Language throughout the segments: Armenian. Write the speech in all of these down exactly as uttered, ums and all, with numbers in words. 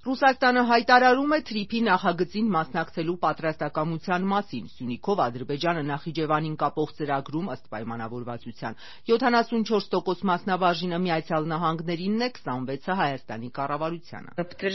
Ռուսաստանը հայտարարում է Թրիփի նախագծին մասնակցելու պատրաստակամության մասին։ Սյունիքով Ադրբեջանը Նախիջևանին կապող ծրագրում ըստ պայմանավորվածության յոթանասունչորս տոկոս մասնաբաժինը Միացյալ Նահանգներինն է, քսանվեցը Հայաստանի կառավարությանը։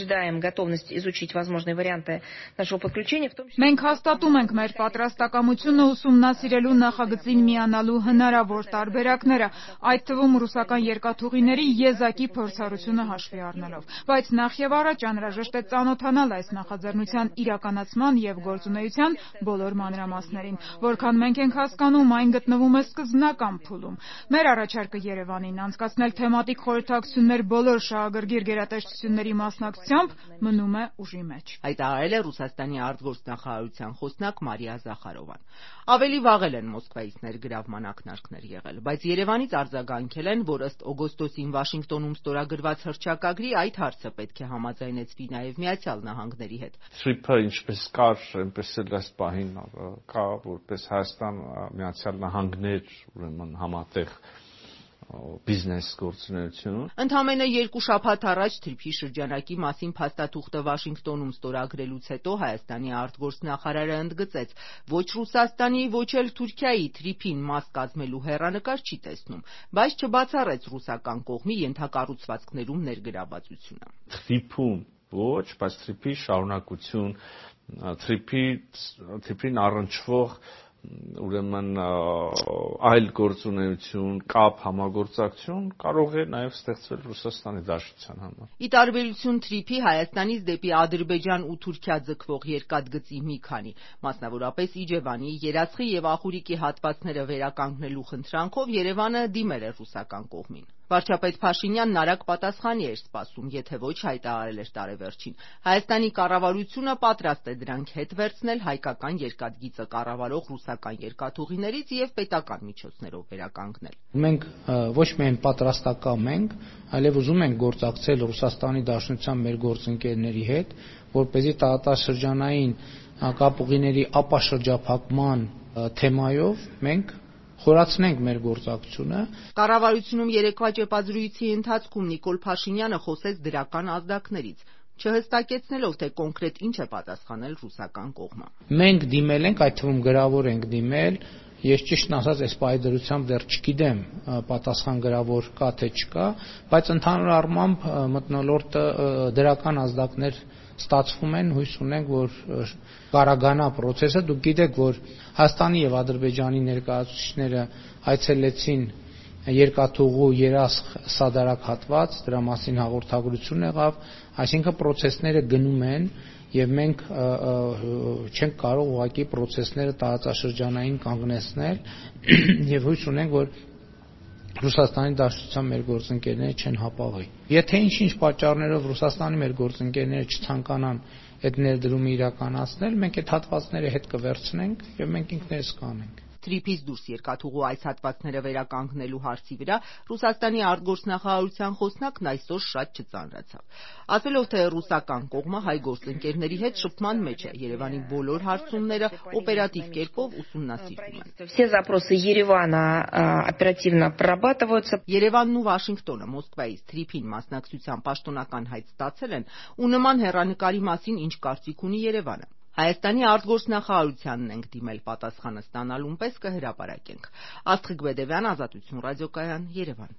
Մենք հաստատում ենք մեր պատրաստակամությունը ուսումնասիրելու նախագծին միանալու հնարավոր տարբերակները, այդ թվում ռուսական երկաթուղիների եզակի փորձառությունը հաշվի առնելով։ Բայց նախևառաջ անհրաժեշտ է ծանոթանալ այս նախաձեռնության իրականացման և գործունեության բոլոր մանրամասներին։ Որքան մենք ենք հասկանում, այն գտնվում է սկզբնական փուլում։ Մեր առաջարկը Երևանին անցկացնել թեմատիկ խորհրդակցություններ բոլոր շահագրգիռ գերատեսչությունների մասնակցությամբ մնում է ուժի մեջ, հայտարարել է Ռուսաստանի արտգործնախարարության խոսնակ Մարիա Զախարովան։ Ավելի վաղ էլ են Մոսկվայից ներգրավման ակնարկներ եղել, բայց Երևանից արձագանքել են, որ ըստ օգոստոսին Վաշինգտոնում ստորագրված հռչակագրի այդ հարցը պետք է համաձայնեցվի նաև Միացյալ Նահանգների հետ։ Թրիփը ինչպես կար, այնպես էլ այս պահին կա, որպես Հայաստան, Միացյալ Նահանգներ, ուրեմն համատեղ բիզնես գործունեություն։ Ընդամենը երկու շաբաթ առաջ Թրիփի շրջանակի մասին փաստաթուղթը Վաշինգտոնում ստորագրելուց հետո Հայաստանի արտգործնախարարը ընդգծեց, ոչ Ռուսաստանի, ոչ էլ Թուրքիայի Թրիփին մաս կազմելու հեռանկար չի տեսնում, բայց չբացառեց ռուսական կողմի ենթակառուցվածքներում ներգրավվածությունը։ Թրիփում ոչ, բայց Թրիփի շարունակություն, Թրիփին առնչվող ուրեմն այլ գործունեություն, կապ, համագործակցություն կարող է նաև ստեղծվել Ռուսաստանի Դաշնության համար։ Ի տարբերություն Թրիփի, Հայաստանից դեպի Ադրբեջան ու Թուրքիա ձգվող երկաթգծի մի քանի, մասնավորապես Իջևանի, Երասխի և Ախուրիկի հատվածները վերականգնելու խնդրանքով Երևանը դիմել է ռուսական կողմին։ Վարչապետ Փաշինյանն արագ պատասխանի էր սպասում, եթե ոչ հայտարարել էր տարեվերջին։ Հայաստանի կառավարությունը պատրաստ է դրանք հետ վերցնել հայկական երկաթգիծը կառավարող ռուսական երկաթուղիներից և պետական միջոցներով վերականգնել։ Մենք ոչ միայն պատրաստակամ ենք, այլև ուզում ենք գործակցել Ռուսաստանի Դաշնության մեր գործընկերների հետ, որպեսզի տարածաշրջանային կապուղիների ապաշրջափակման թեմայով մենք խորացնենք մեր գործակցությունը։ Կառավարությունում երեկվա ճեպազրույցի ընթացքում Նիկոլ Փաշինյանը խոսեց դրական ազդակներից, չհստակեցնելով, թե կոնկրետ ինչ է պատասխանել ռուսական կողմը։ Մենք դիմել ենք, այդ թվում գրավոր ենք դիմել, ես ճիշտն ասած այս պահի դրությամբ դեռ չգիտեմ պատասխան գրավոր կա թե չկա, բայց ընդհանուր առմամբ մթնոլորտը դրական ազդակներ ստացվում են, հույս ունենք, որ կարագանա process-ը։ Դուք գիտեք, որ Հայաստանի եւ Ադրբեջանի ներկայացուցիչները այցելեցին երկաթուղու Երասխ Սադարակ հատված, դրա մասին հաղորդագրություն եղավ, այսինքն process-ները գնում են եւ մենք չենք կարող ուղղակի process-ները տարածաշրջանային կանգնեցնել եւ հույս ունենք, որ Ռուսաստանի Դաշնության մեր գործընկերները չեն հապաղի։ Եթե ինչ-ինչ պատճառներով Ռուսաստանի մեր գործընկերները չցանկանան այդ ներդրումը իրականացնել, մենք այդ հատվածները հետ կվերցնենք եւ մենք ինքներս կանենք։ Թրիփից դուրս երկաթուղու այս հատվածները վերականգնելու հարցի վրա Ռուսաստանի արտգործնախարարության խոսնակն այսօր շատ չծանրացավ, ասելով, թե ռուսական կողմը հայ գործընկերների հետ շփման մեջ է, Երևանի բոլոր հարցումները օպերատիվ կերպով ուսումնասիրվում են։ Երևանն ու Վաշինգտոնը Մոսկվայից Թրիփին մասնակցության պաշտոնական հայտ ստացել են ու նման հեռանկարի մասին ինչ կարծիք ունի Երևանը։ Հայաստանի արտգործնախարարությանն ենք դիմել, պատասխանը ստանալուն պես կհրապարակենք։ Աստղիկ Բեդևյան, Ազատություն ռադիոկայան, Երևան։